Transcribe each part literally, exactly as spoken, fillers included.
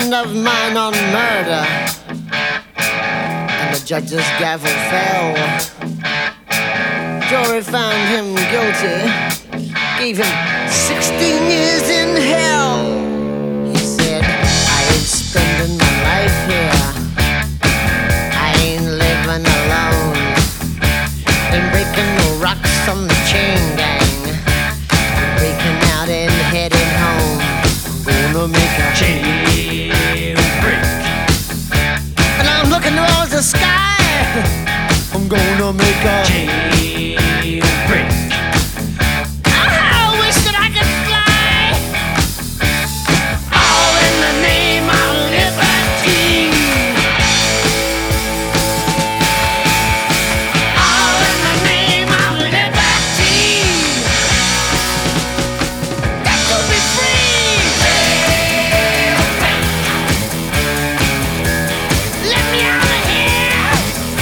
friend of mine on murder, and the judge's gavel fell. Jury found him guilty, gave him sixteen years in hell. He said, I ain't spending my life here, I ain't living alone, ain't breaking no rocks on the chain gang, I'm breaking out and heading home. I'm gonna make a jailbreak, and I'm looking towards the sky. I'm gonna make a jailbreak. I wish that I could fly, all in the name of liberty, all in the name of liberty. Got to be free. Let me out of here.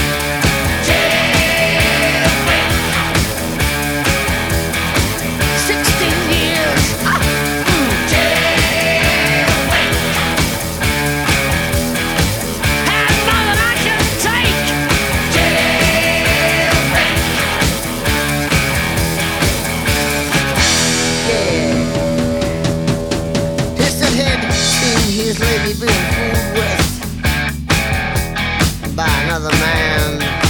Sixteen years. Ah, mm, jailbreak. Had more than I can take. Jailbreak. Yeah. Distant head seen his lady being fooled with by another man.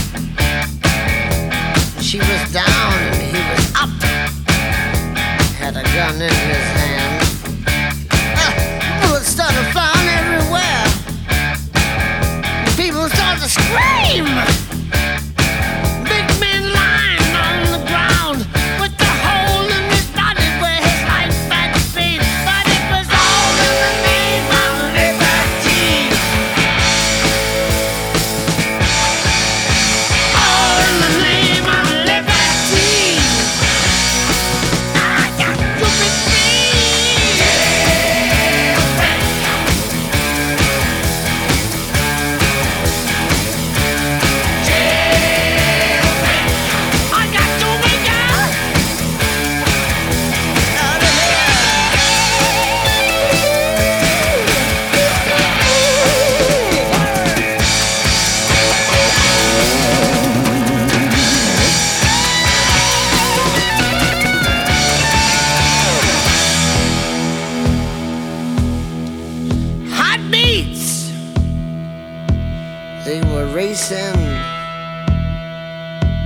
She was down and he was up, had a gun in his hand. Ah, bullets started flying everywhere. People started to scream. Big man lying on the ground with the hole in his body where his life had been. But it was all in the name of liberty, all in the name of liberty. I got to be free. Jailbreak. Jailbreak. I got to wake up out of hot beats. They were racing.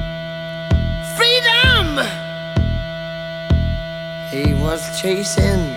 Freedom. He was chasing.